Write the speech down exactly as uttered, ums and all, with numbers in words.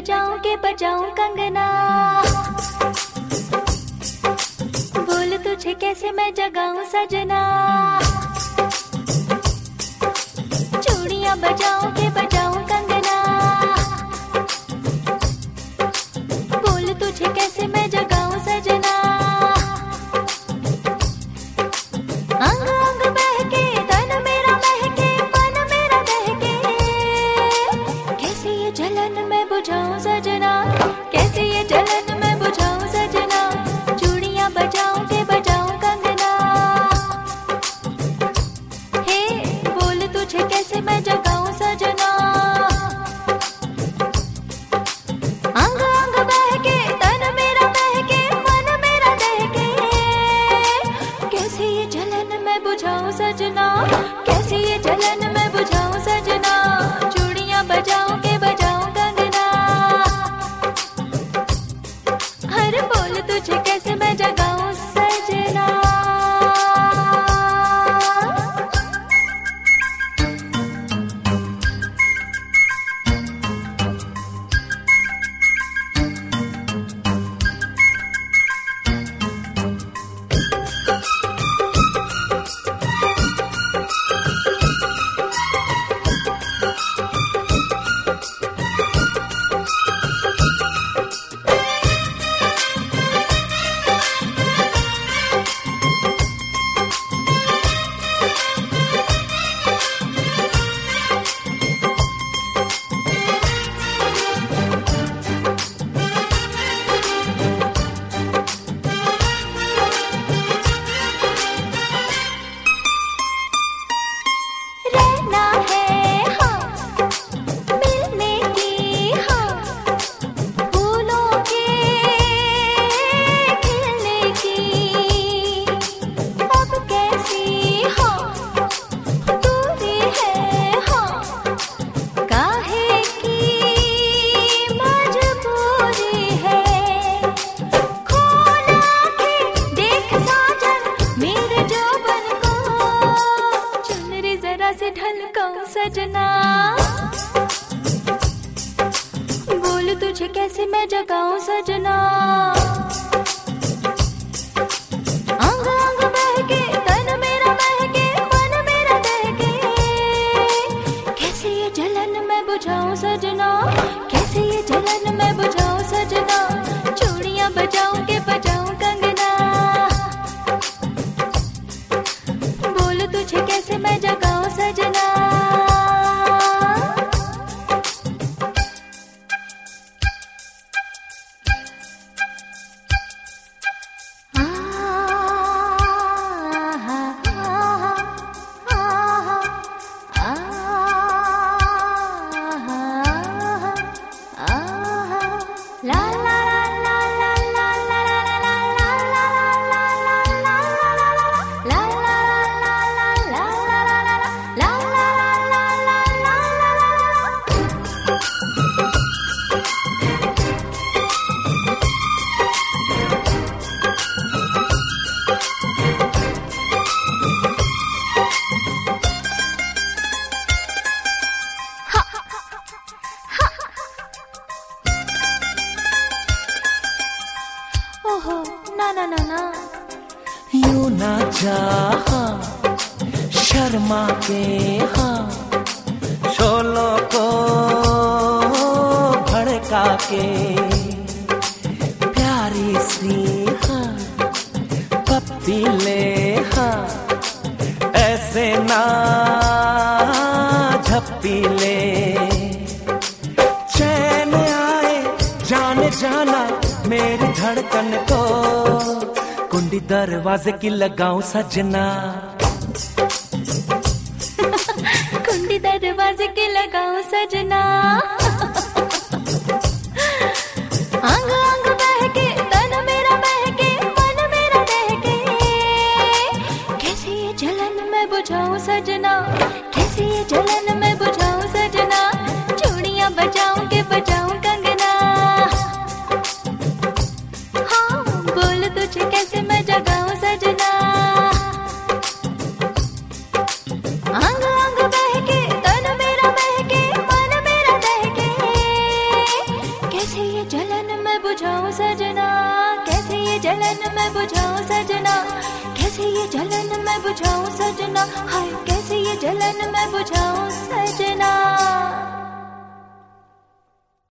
बजाऊं के बजाऊं कंगना, बोल तुझे कैसे मैं जगाऊं सजना। चूड़ियां बजाऊं के बजाऊं कंगना, बोल तुझे कैसे मैं जगाऊं सजना। अंग अंग बहके तन मेरा महके मन मेरा दहके, कैसे ये जलन मैं बुझाऊं सजना, कैसे ये जलन मैं बुझाऊं सजना। चूड़ियां बजाऊं के बजाऊं कंगना, हे बोल तुझे कैसे मैं जगाऊं सजना। अंग अंग बहके तन मेरा महके मन मेरा दहके, कैसे ये जलन मैं बुझाऊं सजना, कैसे ये जलन मैं बुझाऊं सजना। चूड़ियां बजाऊं के बजाऊं कंगना, हर बोल तुझे कैसे मैं जगाऊं सजना। रहना है हाँ मिलने की, हाँ फूलों के खिलने की, अब कैसी हाँ दूरी है, हाँ काहे की मजबूरी है। खोल आँखें देख साजन मेरे जोबन को, चुनरी जरा से ढलकाऊं सजना। बोल तुझे कैसे मैं जगाऊं सजना। अंग अंग बहके तन मेरा महके मन मेरा दहके, कैसे ये जलन मैं बुझाऊं सजना, कैसे ये जलन मैं बुझाऊं सजना। चूड़ियां बजाऊं के बजाऊं कंगना, बोल तुझे कैसे मैं जगाऊं सजना। ला ला ला ला ला ला ला ला ला ला ला ओहो ना ना ना ना, यूं ना जा शर्मा के हाँ शोलों को भड़का के, प्यारी सी हाँ पप्पी ले हाँ ऐसे ना झप्पी ले। चैन आए जाने जाना मेरी धड़कन को, कुंडी दरवाजे की लगाऊं सजना। कुंडी दरवाजे की लगाऊं सजना। अंग अंग बहके तन मेरा महके मन मेरा दहके, कैसे ये जलन मैं बुझाऊं सजना, कैसे ये जलन मैं बुझाऊं सजना। चूड़ियां बजाऊं के बजाऊं कंगना, हाँ बोल तुझे कैसे मैं जगाऊं सजना। अंग अंग बहके तन मेरा महके मन मेरा दहके, मैं बुझाऊं सजना, कैसे ये जलन मैं बुझाऊं सजना, कैसे ये जलन मैं बुझाऊं सजना, हाय कैसे ये जलन मैं बुझाऊं सजना।